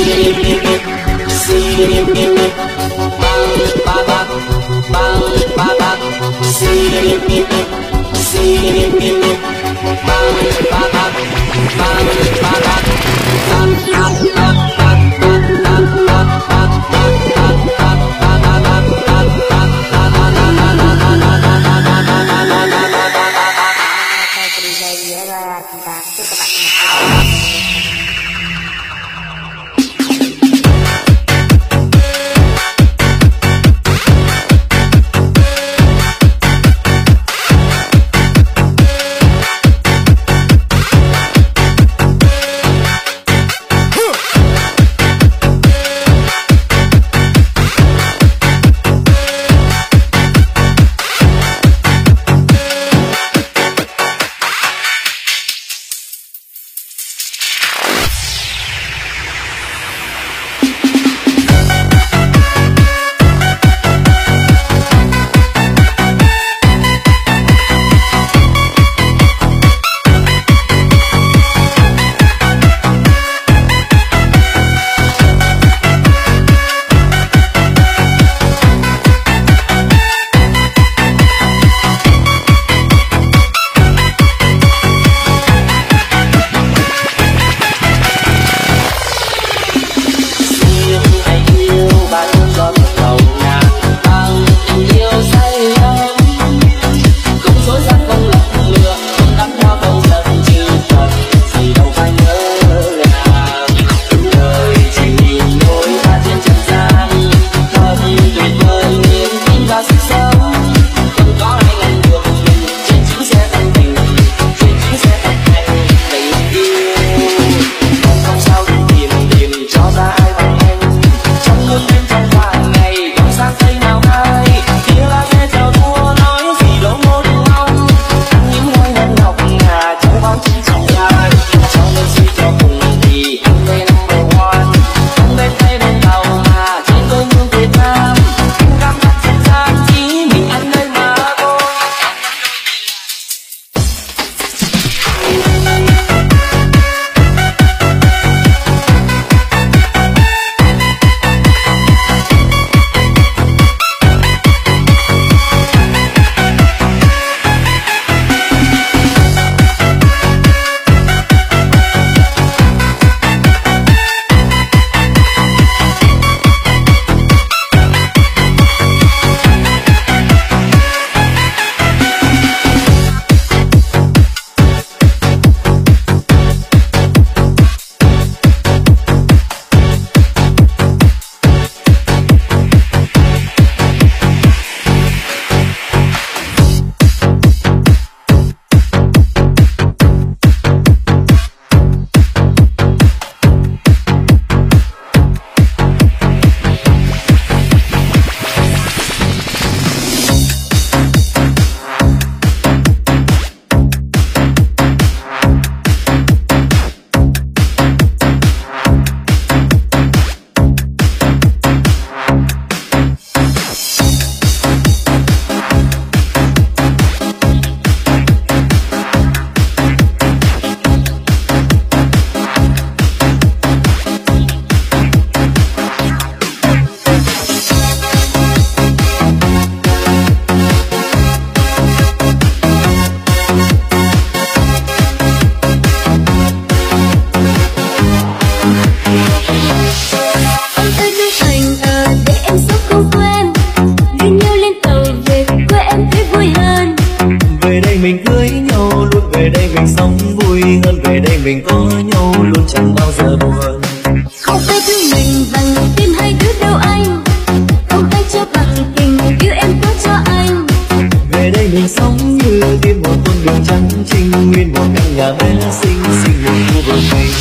mình có nhau luôn chẳng bao giờ buồn. Không ai thương mình bằng tim hai đứa đâu anh, không ai cho bằng tình yêu em có cho anh. Về đây mình sống như đi một con đường trắng trinh, nguyên một căn nhà bé xinh xinh một khu vực mình.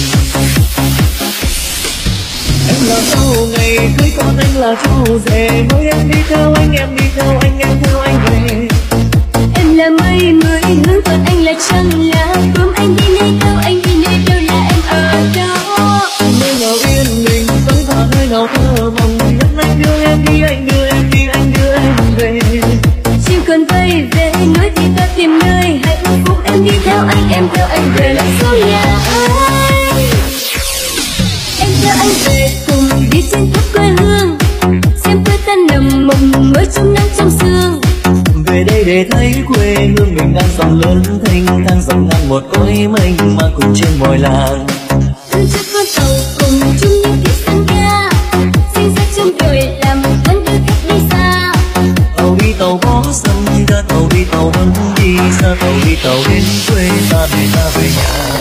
Em là dâu ngày cưới con, anh là chú rể, mỗi em đi theo anh, em đi theo anh, em theo anh về. Em là mây mới hướng, còn anh là trăng lá bướm, anh đi nơi đâu, anh đi nơi đâu là em ở đó. Nơi nào yên bình với và nơi nào thơ mộng, nhất anh đưa em đi, anh đưa em đi, anh đưa em về. Chim còn bay về núi thì ta tìm nơi hạnh phúc, em đi theo anh, em theo anh về lại số nhà anh. Em theo anh về mênh mang cùng trên mọi làng. Thương cho con tàu cùng chung những kiếp sân ca, sinh ra trong đời làm thân đưa khách đi xa. Tàu đi tàu bó sông ra, tàu đi tàu vẫn đi xa, tàu đi tàu đến quê ta để ta về nhà.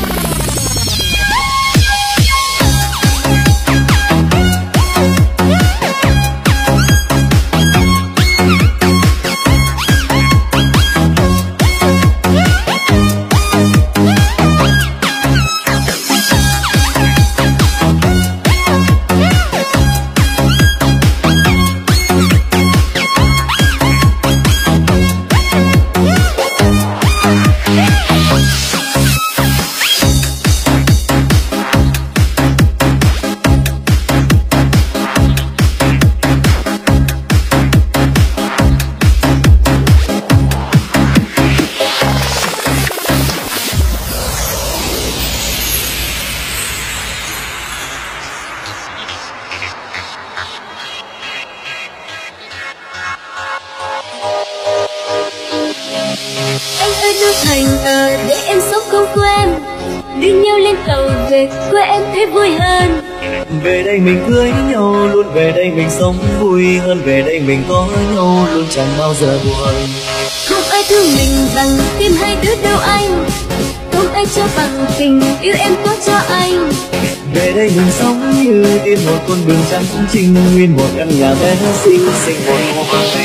Anh ơi nước Thành để em sống không quen, đưa nhau lên tàu về quê em thấy vui hơn. Về đây mình cưới nhau luôn, về đây mình sống vui hơn, về đây mình có nhau luôn chẳng bao giờ buồn. Không ai thương mình bằng tim hai đứa đâu anh, không ai cho bằng tình yêu em có cho anh. Về đây mình sống như tiên một con đường trắng trinh, nguyên một căn nhà bé xinh xinh một hồ hoa tươi.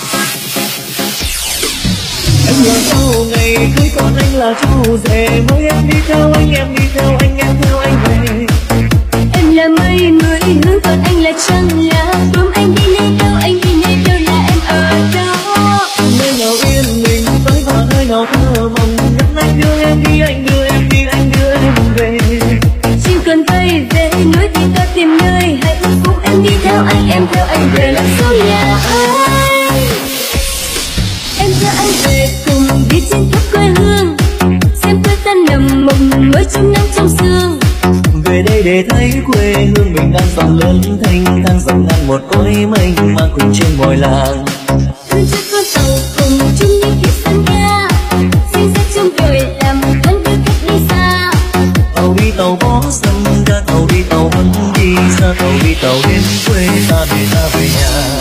Em là dâu ngày cưới còn anh là chú rể, mới em đi theo anh, em đi theo anh, em theo anh về. Em là mây mới hướng còn anh là trăng lá, ôm anh đi nơi đâu, anh đi nơi đâu là em ở đó. Nơi nào yên mình tới và nơi nào thơ mộng, nhắn anh đưa em đi, anh đưa em đi, anh đưa em về. Chim cần bay về núi thì ta tìm nơi hạnh phúc, em đi theo anh, em theo anh về là số nhà anh. Em theo anh về cùng đi trên khắp quê hương, xem quê ta nằm mộng mới trong nắng trong sương. Về đây để thấy quê hương mình đang rộng lớn thanh thang, rộng ngàn một cõi mênh mang cùng trên mọi làng. Thương cho con tàu cùng chung những kiếp sân ca, sinh ra trong đời làm thân đưa khách đi xa. Tàu đi tàu bó sông ra, tàu đi tàu vẫn đi xa, tàu đi tàu đến quê ta để ta về nhà.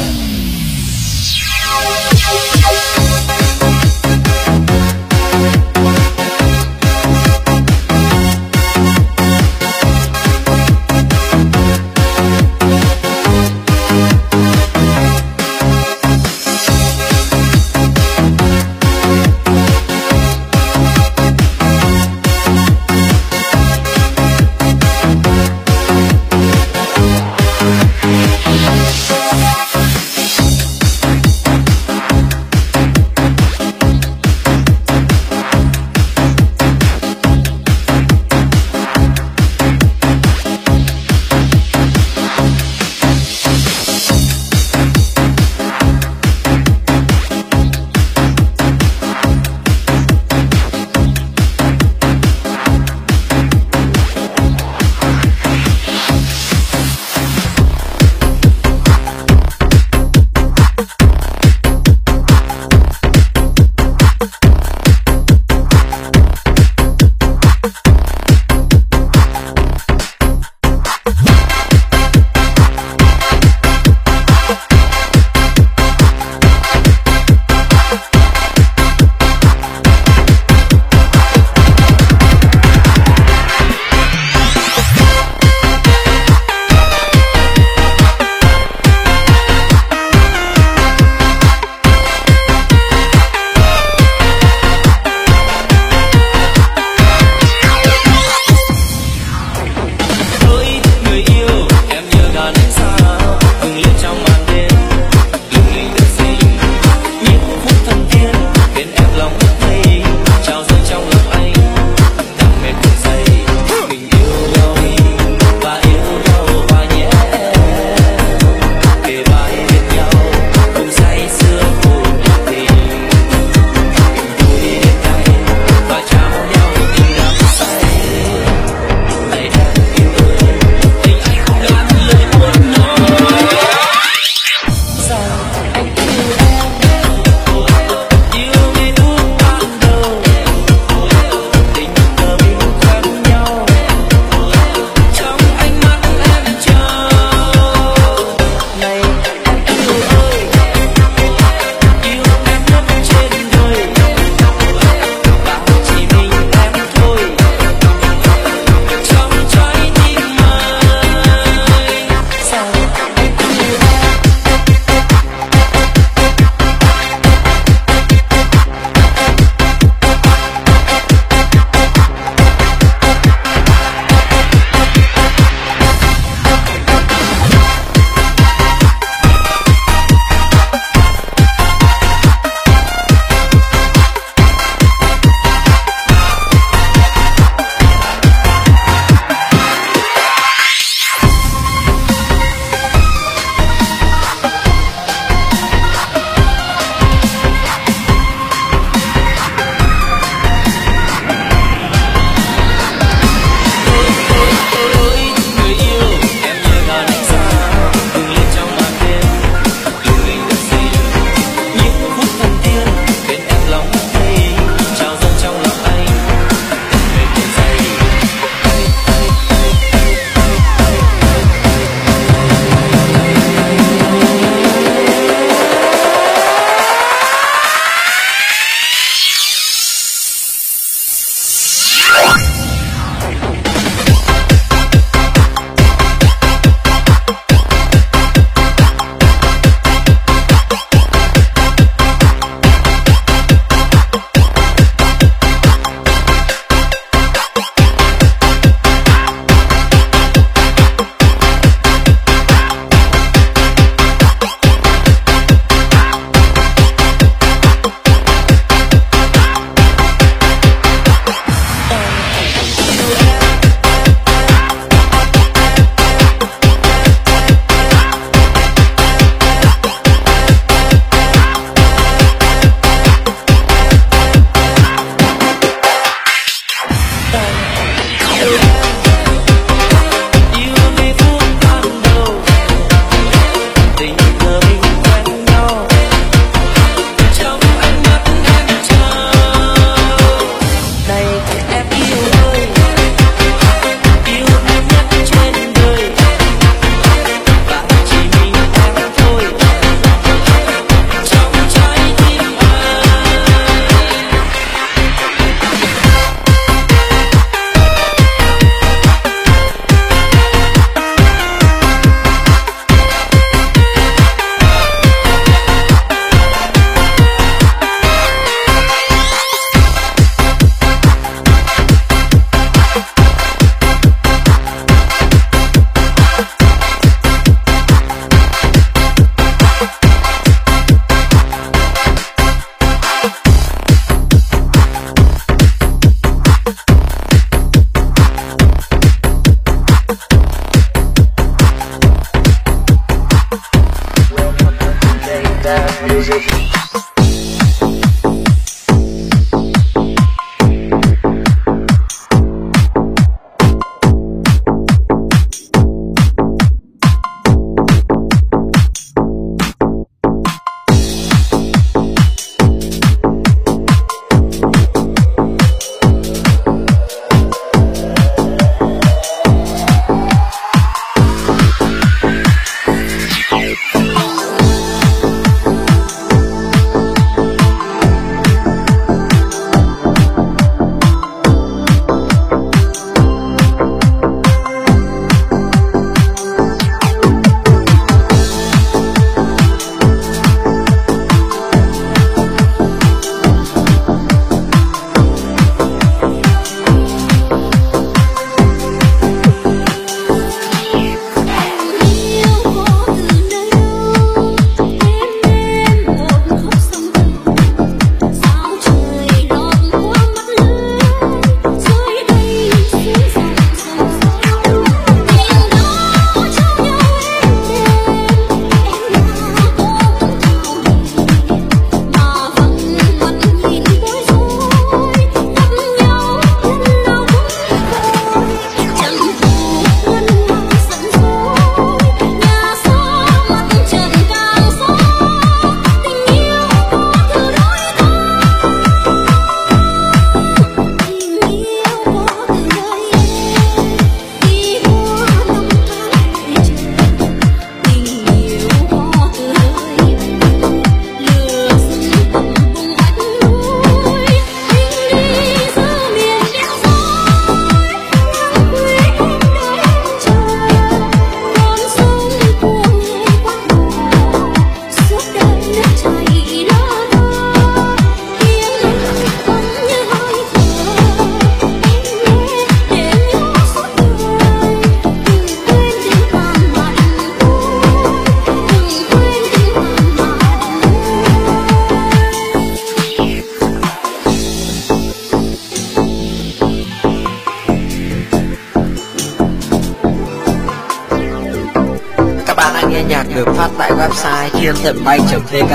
nghe nhạc được phát tại website thiên tận bay.tk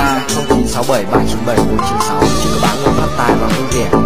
0967397496. Chúc các bạn luôn phát tài và vui vẻ.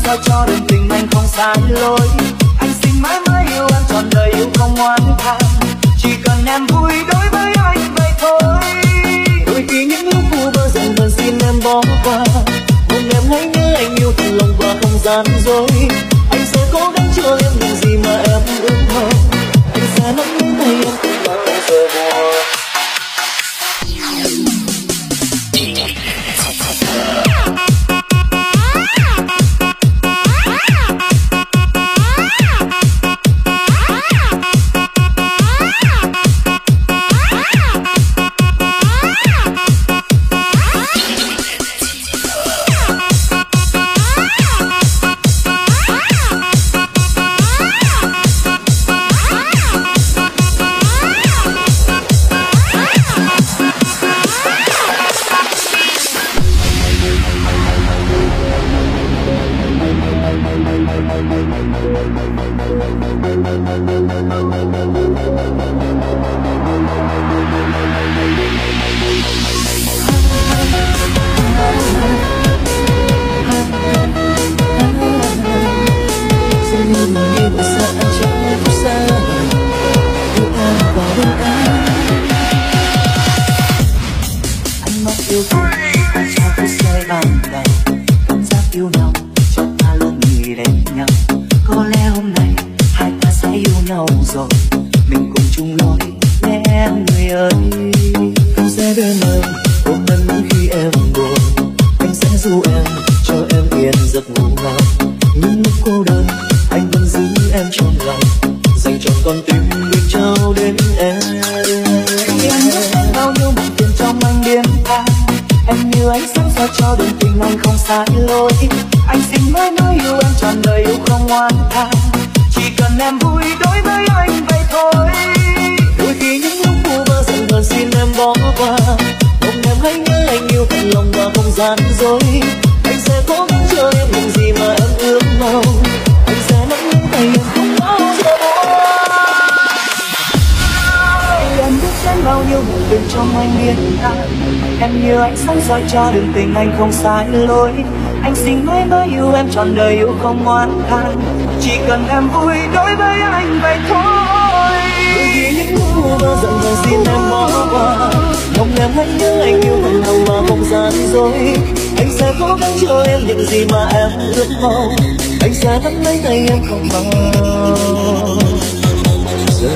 soi cho đường tình anh không sai lối. Anh xin mãi mãi yêu em trọn đời, yêu không oán than, chỉ cần em vui đối với anh vậy thôi. Đôi khi những lúc vu vơ dần dần xin em bỏ qua, mong em hãy nhớ anh yêu thật lòng và không gian dối. Anh sẽ cố gắng cho em những gì mà em ước mơ, anh sẽ nắm lấy tay em không bao giờ buồn. Soi cho đường tình anh không sai lối. Anh xin mãi mãi yêu em trọn đời, yêu không oán than, chỉ cần em vui đối với anh vậy thôi. Đôi khi những lúc mơ dần dần xin em bỏ qua, mong em hãy nhớ anh yêu thật lòng mà không gian dối. Anh sẽ cố gắng cho em những gì mà em ước mong, anh sẽ nắm lấy tay em không bao giờ.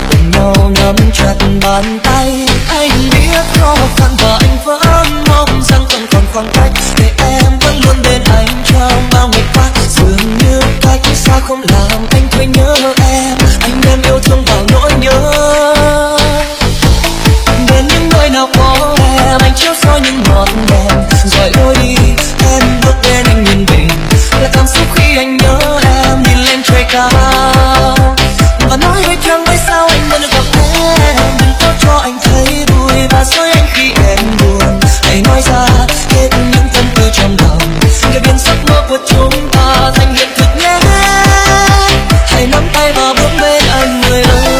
cùng nhau nắm chặt bàn tay. Anh biết khó khăn và anh vẫn mong rằng không còn khoảng cách, để em vẫn luôn bên anh trong bao ngày qua. Dường như cách xa không làm anh thôi nhớ em, anh đem yêu thương vào nỗi nhớ. Đến những nơi nào có em, anh chiếu soi những ngọn đèn rồi lối đi. Em bước bên anh nhìn mình là cảm xúc khi anh nhớ em, nhìn lên trời cao và nói với chẳng biết sao anh vẫn được gặp em. Đừng có cho anh thấy vui và dối anh khi em buồn, hãy nói ra hết những tâm tư trong lòng, để biến giấc mơ của chúng ta thành hiện thực nhé. Hãy nắm tay và bước bên anh người ơi.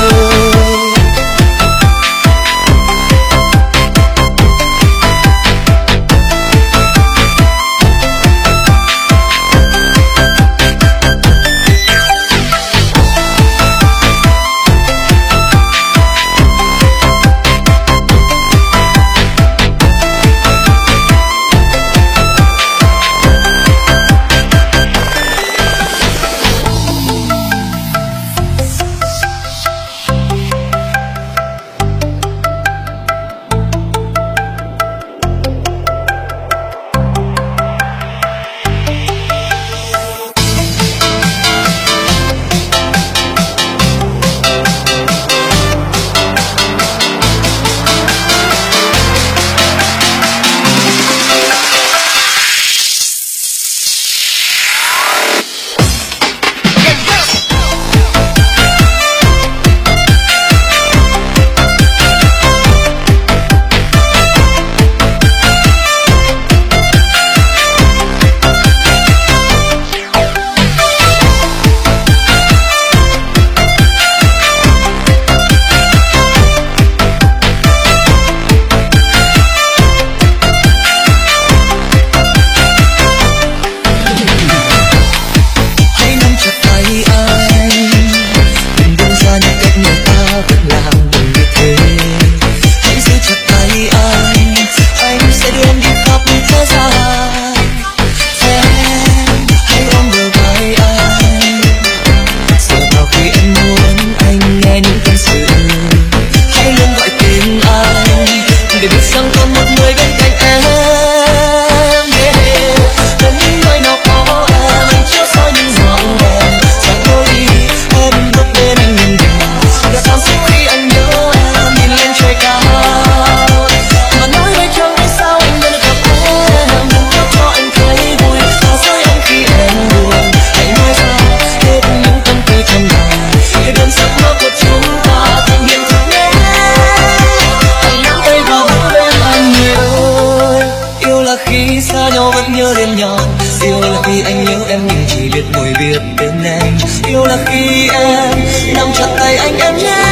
Khi xa nhau vẫn nhớ đến nhau, yêu là khi anh nhớ em nhưng chỉ biết ngồi biết bên em. Yêu là khi em nắm chặt tay anh em nhé.